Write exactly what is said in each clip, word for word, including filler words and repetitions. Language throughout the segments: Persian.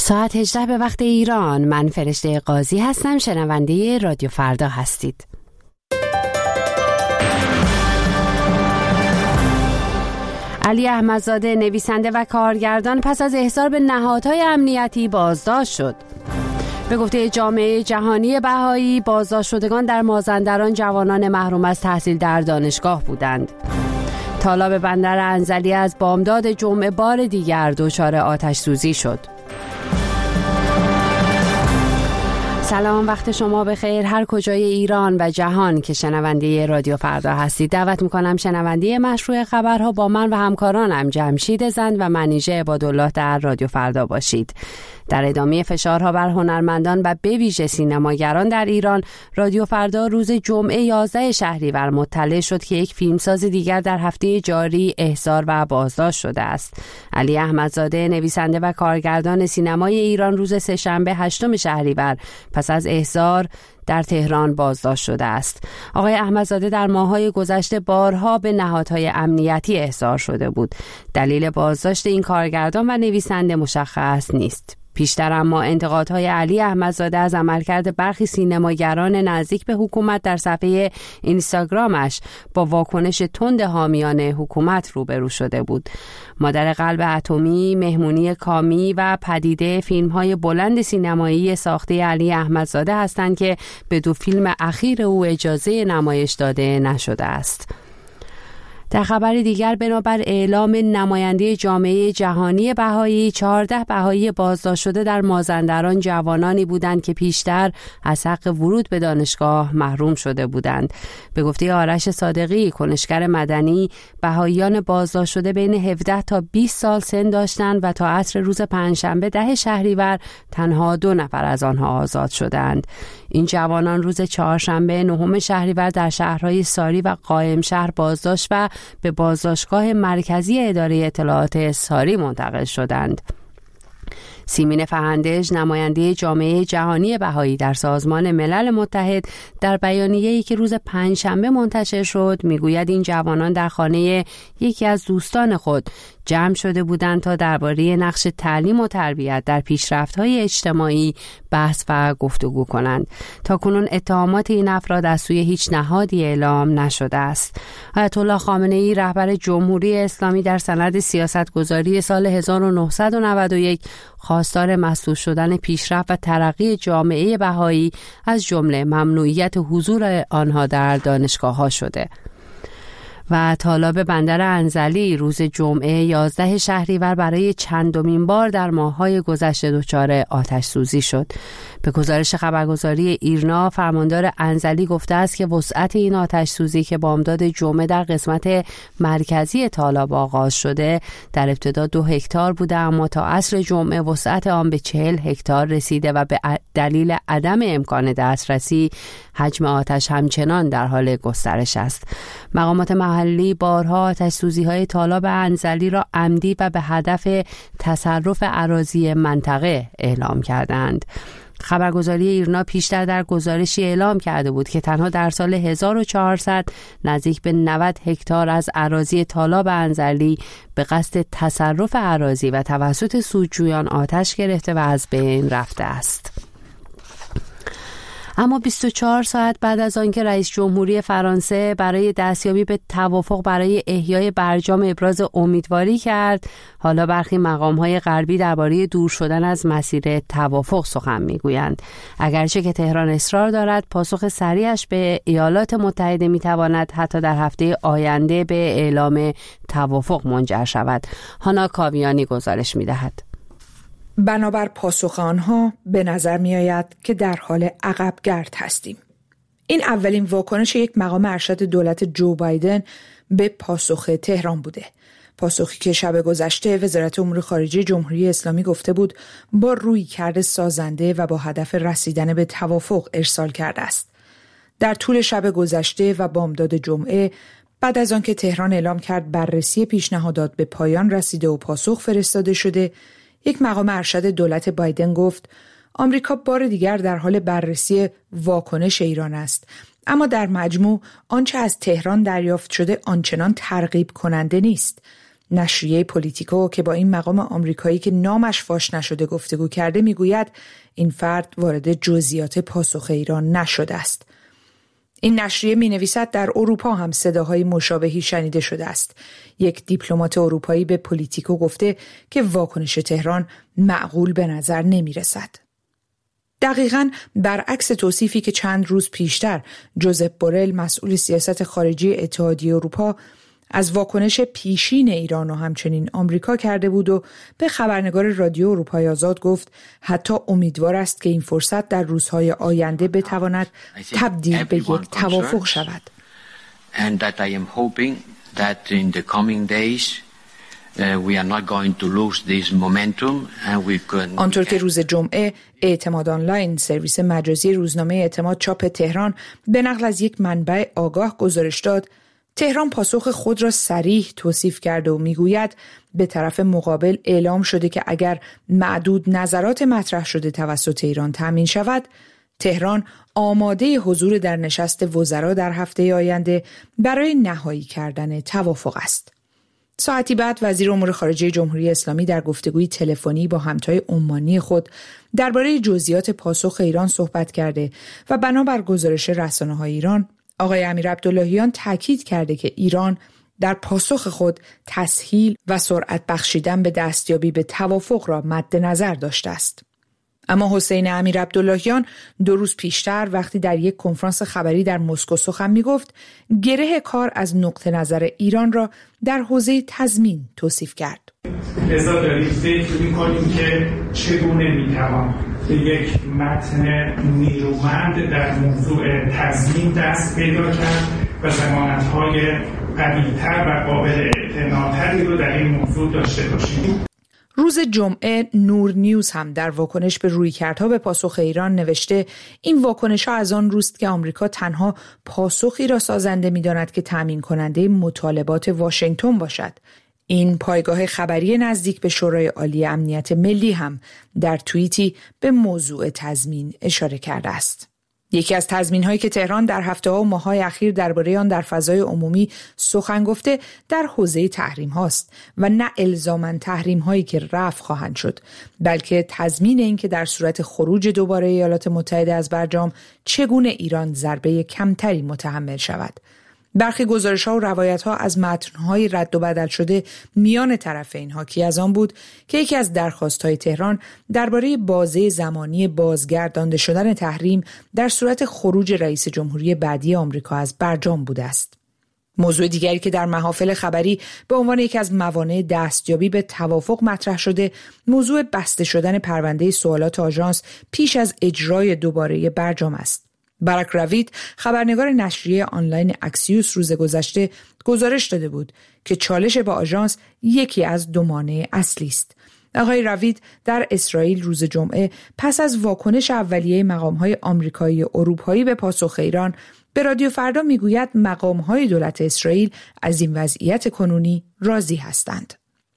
ساعت هجده به وقت ایران. من فرشته قاضی هستم. شنونده رادیو فردا هستید. علی احمدزاده نویسنده و کارگردان پس از احضار به نهادهای امنیتی بازداشت شد. به گفته جامعه جهانی بهایی، بازداشت شدگان در مازندران جوانان محروم از تحصیل در دانشگاه بودند. تالاب بندر انزلی از بامداد جمعه بار دیگر دچار آتش سوزی شد. سلام، وقت شما بخیر هر کجای ایران و جهان که شنونده رادیو فردا هستید. دعوت میکنم شنونده مشروع خبرها با من و همکارانم جمشید زند و منیژه عبادالله در رادیو فردا باشید. در ادامه فشارها بر هنرمندان و به ویژه سینماگران در ایران، رادیو فردا روز جمعه یازده شهریور مطلع شد که یک فیلمساز دیگر در هفته جاری احضار و بازداشت شده است. علی احمدزاده نویسنده و کارگردان سینمای ایران روز سه‌شنبه هشتم شهریور پس از احضار در تهران بازداشت شده است. آقای احمدزاده در ماه‌های گذشته بارها به نهادهای امنیتی احضار شده بود. دلیل بازداشت این کارگردان و نویسنده مشخص نیست. پیشتر اما انتقادهای علی احمدزاده از عملکرد برخی سینماگران نزدیک به حکومت در صفحه اینستاگرامش با واکنش تند حامیان حکومت روبرو شده بود. مادر قلب اتمی، مهمونی کامی و پدیده فیلم‌های بلند سینمایی ساخته علی احمدزاده هستند که به دو فیلم اخیر او اجازه نمایش داده نشده است. در خبر دیگر، بنابر اعلام نماینده جامعه جهانی بهایی، چهارده بهایی بازداشت شده در مازندران جوانانی بودند که پیشتر از حق ورود به دانشگاه محروم شده بودند. به گفته آرش صادقی، کنشگر مدنی، بهاییان بازداشت شده بین هفده تا بیست سال سن داشتند و تا عصر روز پنجشنبه ده شهریور تنها دو نفر از آنها آزاد شدند. این جوانان روز چهارشنبه نهم شهریور در شهرهای ساری و قائم شهر بازداشت و به بازداشتگاه مرکزی اداره اطلاعات ساری منتقل شدند. سیمین فهندج، نماینده جامعه جهانی بهایی در سازمان ملل متحد، در بیانیه‌ای که روز پنجشنبه منتشر شد میگوید این جوانان در خانه یکی از دوستان خود جمع شده بودند تا درباره نقش تعلیم و تربیت در پیشرفت‌های اجتماعی بحث و گفتگو کنند. تاکنون اتهامات این افراد از سوی هیچ نهادی اعلام نشده است. آیت الله خامنه‌ای، رهبر جمهوری اسلامی، در سند سیاستگذاری سال هزار و نهصد و نود و یک خواستار مسئول شدن پیشرفت و ترقی جامعه بهایی از جمله ممنوعیت حضور آنها در دانشگاه‌ها شده. و تالاب بندر انزلی روز جمعه یازده شهریور برای چندمین بار در ماه‌های گذشته دچار آتش سوزی شد. به گزارش خبرگزاری ایرنا، فرماندار انزلی گفته است که وسعت این آتش سوزی که بامداد جمعه در قسمت مرکزی تالاب آغاز شده در ابتدا دو هکتار بوده، اما تا عصر جمعه وسعت آن به چهل هکتار رسیده و به دلیل عدم امکان دسترسی حجم آتش همچنان در حال گسترش است. مقامات محلی بارها آتش سوزی های تالاب انزلی را عمدی و به هدف تصرف اراضی منطقه اعلام کردند. خبرگزاری ایرنا پیشتر در گزارشی اعلام کرده بود که تنها در سال هزار و چهارصد نزدیک به نود هکتار از اراضی تالاب انزلی به قصد تصرف اراضی و توسط سودجویان آتش گرفته و از بین رفته است. اما بیست و چهار ساعت بعد از آنکه رئیس جمهوری فرانسه برای دستیابی به توافق برای احیای برجام ابراز امیدواری کرد، حالا برخی مقام‌های غربی درباره دور شدن از مسیر توافق سخن می‌گویند. اگرچه که تهران اصرار دارد پاسخ سریعش به ایالات متحده می‌تواند حتی در هفته آینده به اعلام توافق منجر شود. هانا کاویانی گزارش می‌دهد. بنابر پاسخ آنها به نظر می آید که در حال عقبگرد هستیم. این اولین واکنش یک مقام ارشد دولت جو بایدن به پاسخ تهران بوده. پاسخی که شب گذشته وزارت امور خارجه جمهوری اسلامی گفته بود با رویکرد سازنده و با هدف رسیدن به توافق ارسال کرده است. در طول شب گذشته و بامداد جمعه، بعد از آنکه تهران اعلام کرد بررسی پیشنهادات به پایان رسیده و پاسخ فرستاده شده، یک مقام ارشد دولت بایدن گفت آمریکا بار دیگر در حال بررسی واکنش ایران است، اما در مجموع آنچه از تهران دریافت شده آنچنان ترغیب کننده نیست. نشریه پولیتیکو که با این مقام آمریکایی که نامش فاش نشده گفتگو کرده میگوید این فرد وارد جزئیات پاسخ ایران نشده است. این نشریه می نویسد در اروپا هم صداهای مشابهی شنیده شده است. یک دیپلمات اروپایی به پولیتیکو گفته که واکنش تهران معقول به نظر نمی رسد. دقیقاً برعکس توصیفی که چند روز پیشتر جوزپ بورل مسئول سیاست خارجی اتحادیه اروپا از واکنش پیشین ایران و همچنین آمریکا کرده بود و به خبرنگار رادیو اروپای آزاد گفت حتی امیدوار است که این فرصت در روزهای آینده بتواند تبدیل به یک توافق شود. آنطور که روز جمعه اعتماد آنلاین سرویس مجازی روزنامه اعتماد چاپ تهران به نقل از یک منبع آگاه گزارش داد، تهران پاسخ خود را صریح توصیف کرده و میگوید به طرف مقابل اعلام شده که اگر معدود نظرات مطرح شده توسط ایران تامین شود، تهران آماده حضور در نشست وزرا در هفته آینده برای نهایی کردن توافق است. ساعتی بعد وزیر امور خارجه جمهوری اسلامی در گفتگوی تلفنی با همتای عمانی خود درباره جزئیات پاسخ ایران صحبت کرده و بنابر گزارش رسانه‌های ایران آقای امیر عبداللهیان تاکید کرده که ایران در پاسخ خود تسهیل و سرعت بخشیدن به دستیابی به توافق را مد نظر داشته است. اما حسین امیر عبداللهیان دو روز پیشتر وقتی در یک کنفرانس خبری در مسکو سخن می‌گفت، گره کار از نقطه نظر ایران را در حوزه تضمین توصیف کرد. لذا داریم فکر می‌کنیم که چگونه می‌توان به یک متن نیرومند در موضوع تضمین دست پیدا کرد و ضمانت‌های قوی‌تر و قابل اعتناع‌تری رو در این موضوع داشته باشیم. روز جمعه نور نیوز هم در واکنش به رویکردها به پاسخ ایران نوشته این واکنش‌ها از آن روست که آمریکا تنها پاسخی را سازنده می‌داند که تامین کننده مطالبات واشنگتن باشد. این پایگاه خبری نزدیک به شورای عالی امنیت ملی هم در توییتی به موضوع تضمین اشاره کرده است. یکی از تضمین‌هایی که تهران در هفته‌ها و ماه‌های اخیر درباره آن در فضای عمومی سخن گفته در حوزه تحریم هاست و نه الزاماً تحریم‌هایی که رفع خواهند شد، بلکه تضمین این که در صورت خروج دوباره ایالات متحده از برجام چگونه ایران ضربه کمتری متحمل شود. برخی گزارش‌ها و روایت‌ها از متن‌های رد و بدل شده میان طرفین حاکی از آن بود که یکی از درخواست‌های تهران درباره بازه زمانی بازگردانده شدن تحریم در صورت خروج رئیس جمهوری بعدی آمریکا از برجام بوده است. موضوع دیگری که در محافل خبری به عنوان یکی از موانع دستیابی به توافق مطرح شده، موضوع بسته شدن پرونده سوالات آژانس پیش از اجرای دوباره برجام است. باراک راوید خبرنگار نشریه آنلاین اکسیوس روز گذشته گزارش داده بود که چالش با آژانس یکی از دو مانع اصلی است. آقای راوید در اسرائیل روز جمعه پس از واکنش اولیه مقام‌های آمریکایی و اروپایی به پاسخ ایران به رادیو فردا میگوید مقام‌های دولت اسرائیل از این وضعیت کنونی راضی هستند.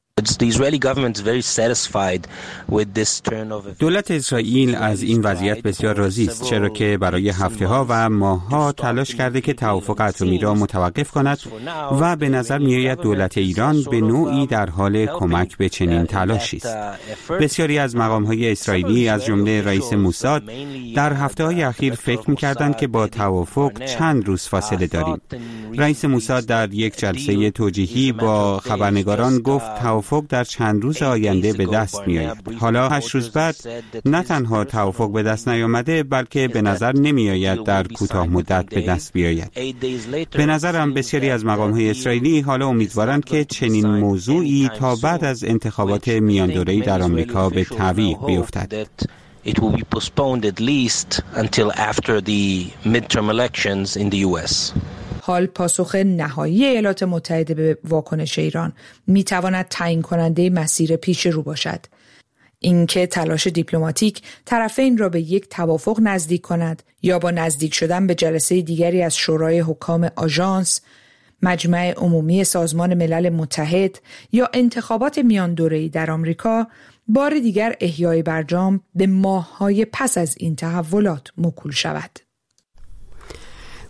دولت اسرائیل از این وضعیت بسیار راضی است، چرا که برای هفته‌ها و ماه‌ها تلاش کرده که توافق اتمی را متوقف کند و به نظر می‌آید دولت ایران به نوعی در حال کمک به چنین تلاشی است. بسیاری از مقام‌های اسرائیلی از جمله رئیس موساد در هفته‌های اخیر فکر می‌کردند که با توافق چند روز فاصله داریم. رئیس موساد در یک جلسه توجیهی با خبرنگاران گفت توافق در چند روز آینده به دست می‌آید. حالا هشت روز بعد نه تنها توافق به دست نیامده، بلکه به نظر نمی‌آید در کوتاه مدت به دست بیاید. به نظرم بسیاری از مقام‌های اسرائیلی حالا امیدوارند که چنین موضوعی تا بعد از انتخابات میان دوره‌ای در آمریکا به تعویق بیفتد. It will be postponed at least until after the midterm elections in the U S. حال پاسخ نهایی ایالات متحده به واکنش ایران میتواند تعیین کننده مسیر پیش رو باشد. اینکه تلاش دیپلماتیک طرفین را به یک توافق نزدیک کند یا با نزدیک شدن به جلسه دیگری از شورای حکام آژانس، مجمع عمومی سازمان ملل متحد یا انتخابات میان دوره‌ای در آمریکا، بار دیگر احیای برجام به ماه‌های پس از این تحولات موکول شود.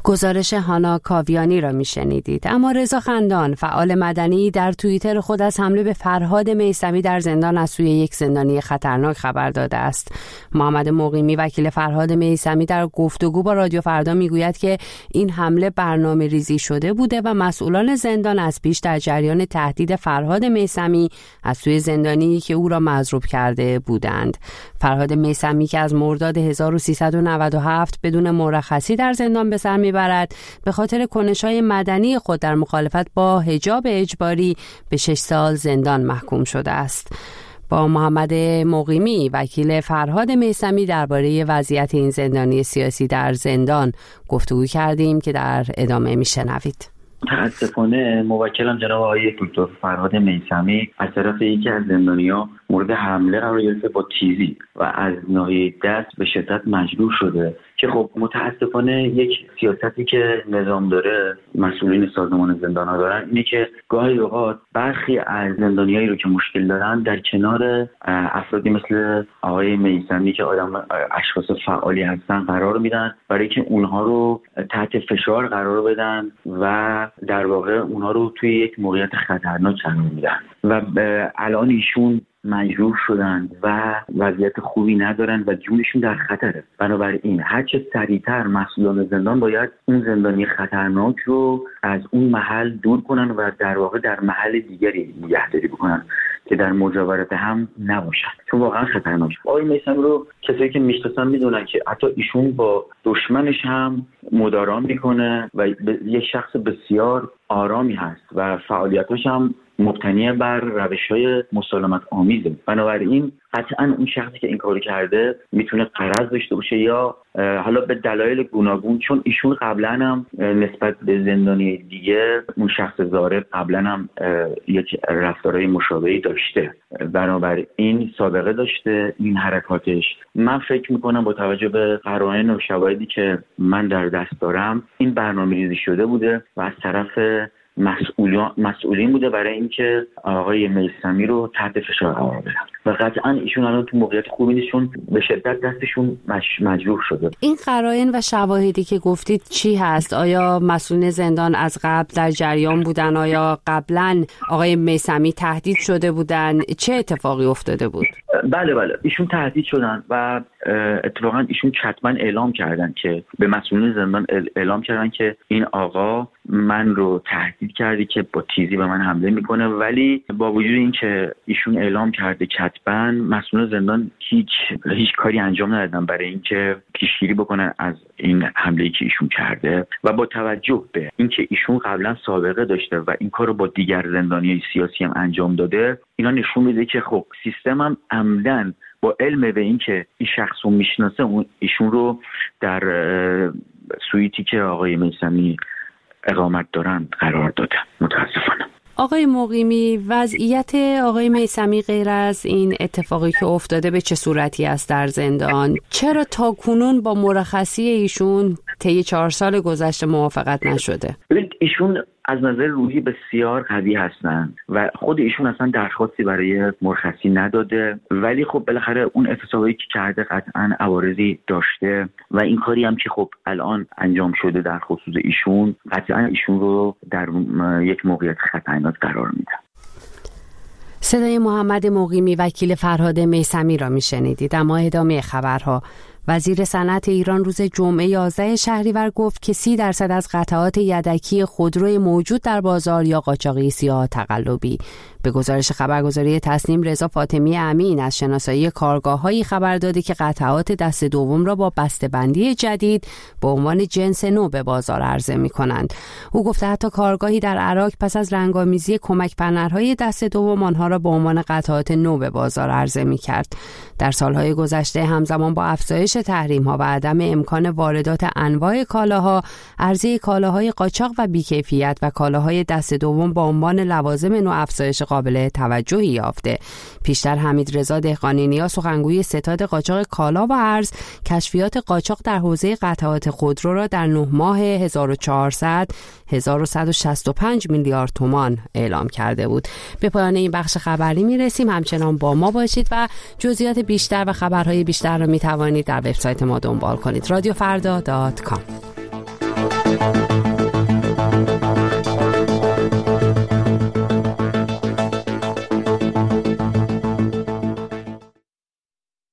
گزارش هانا کاویانی را میشنیدید. اما رضا خندان فعال مدنی در توییتر خود از حمله به فرهاد میثمی در زندان از سوی یک زندانی خطرناک خبر داده است. محمد مقیمی وکیل فرهاد میثمی در گفتگو با رادیو فردا میگوید که این حمله برنامه ریزی شده بوده و مسئولان زندان از پیش در جریان تهدید فرهاد میثمی از سوی زندانی که او را مضروب کرده بودند. فرهاد میثمی که از مرداد هزار و سیصد و نود و هفت بدون مرخصی در زندان به سر میبرد، به خاطر کنش‌های مدنی خود در مخالفت با حجاب اجباری به شش سال زندان محکوم شده است. با محمد مقیمی وکیل فرهاد میثمی درباره وضعیت این زندانی سیاسی در زندان گفتگو کردیم که در ادامه میشنوید. متاسفانه موکلم جناب آقای دکتر فرهاد میثمی از طرف یکی از زندانی‌ها مورد حمله قرار گرفته با تیزی و از ناحیه دست به شدت مجروح شده که خب متاسفانه یک سیاستی که نظام داره، مسئولین سازمان زندان‌ها دارن، اینه که گاهی اوقات برخی از زندانیایی رو که مشکل دارن در کنار افرادی مثل آقای میثمی که آدم اشخاص فعالی هستن قرار میدن برای که اونها رو تحت فشار قرار بدن و در واقع اونها رو توی یک موقعیت خطرناک قرار میدن و الان ایشون مجروح شدن و وضعیت خوبی ندارن و جونشون در خطره. بنابراین هر چه سریعتر مسئولان زندان باید اون زندانی خطرناک رو از اون محل دور کنن و در واقع در محل دیگری نگهداری بکنن که در مجاورت هم نباشن، چون واقعا خطرناک. آقای میثمی رو کسایی که میشناسن میدونن که حتی ایشون با دشمنش هم مدارا میکنه و یک شخص بسیار آرامی هست و فعالیتاش هم مبتنی بر روش‌های مسالمت آمیزه. بنابراین قطعاً اون شخصی که این کارو کرده میتونه غرض داشته باشه یا حالا به دلایل گوناگون، چون ایشون قبلا هم نسبت به زندانی دیگه اون شخص ضارب قبلا هم یک رفتارهای مشابهی داشته، بنابراین سابقه داشته این حرکاتش. من فکر میکنم با توجه به قرائن و شواهدی که من در دست دارم این برنامه‌ریزی شده بوده و از طرف مسئولین مسئولین بوده برای اینکه آقای میثمی رو تحت فشار قرار بدن و قطعا ایشون الان تو موقعیت خوبی نیستشون، به شدت دستشون مش... مجروح شده. این قرائن و شواهدی که گفتید چی هست؟ آیا مسئولین زندان از قبل در جریان بودن؟ آیا قبلا آقای میثمی تهدید شده بودن؟ چه اتفاقی افتاده بود؟ بله بله ایشون تهدید شدن و اتفاقا ایشون کتباً اعلام کردن که به مسئولین زندان اعلام کردن که این آقا من رو تهدید کرده که با تیزی به من حمله میکنه، ولی با وجود این که ایشون اعلام کرده کتباً، مسئولین زندان هیچ هیچ کاری انجام ندادن برای اینکه پیشگیری بکنن از این حمله‌ای که ایشون کرده و با توجه به اینکه ایشون قبلا سابقه داشته و این کارو با دیگر زندانیای سیاسی هم انجام داده، اینا نشون میده که خب سیستم هم عمدن با علم به این که این شخص رو میشناسه اون ایشون رو در سویتی که آقای میثمی اقامت دارن قرار داده. متاسفانه آقای مقیمی، وضعیت آقای میثمی غیر از این اتفاقی که افتاده به چه صورتی است در زندان؟ چرا تا کنون با مرخصی ایشون طی چهار سال گذشته موافقت نشده؟ ببینید ایشون از نظر روحی بسیار قوی هستن و خود ایشون اصلا درخواستی برای مرخصی نداده، ولی خب بالاخره اون اعتصابی که کرده قطعاً عوارضی داشته و این کاری هم که خب الان انجام شده در خصوص ایشون قطعاً ایشون رو در یک موقعیت خطرناک قرار میده. صدای محمد مقیمی وکیل فرهاد میثمی را میشنیدید. اما ادامه خبرها. وزیر صنعت ایران روز جمعه یازده شهریور گفت که سی درصد از قطعات یدکی خودروی موجود در بازار یا قاچاقی سیاه تقلبی. به گزارش خبرگزاری تسنیم، رضا فاطمی امین از شناسایی کارگاه‌هایی خبر داده که قطعات دست دوم را با بسته‌بندی جدید به عنوان جنس نو به بازار عرضه می‌کنند. او گفته حتی کارگاهی در عراق پس از رنگ‌آمیزی کمک پنرهای دست دوم آنها را به عنوان قطعات نو به بازار عرضه می‌کرد. در سال‌های گذشته همزمان با افزایش تحریم‌ها و عدم امکان واردات انواع کالاها، عرضه کالاهای قاچاق و بی‌کیفیت و کالاهای دست دوم با عنوان لوازم نو افزایش قابل توجهی یافته. پیشتر حمید رضا دهقانی‌نیا سخنگوی ستاد قاچاق کالا و ارز کشفیات قاچاق در حوزه قطعات خودرو را در نه ماه هزار و چهارصد هزار و صد و شصت و پنج میلیارد تومان اعلام کرده بود. به پایان این بخش خبری میرسیم. همچنان با ما باشید و جزئیات بیشتر و خبرهای بیشتر را میتوانید در وبسایت ما دنبال کنید. رادیو فردا دات کام. میکنیم.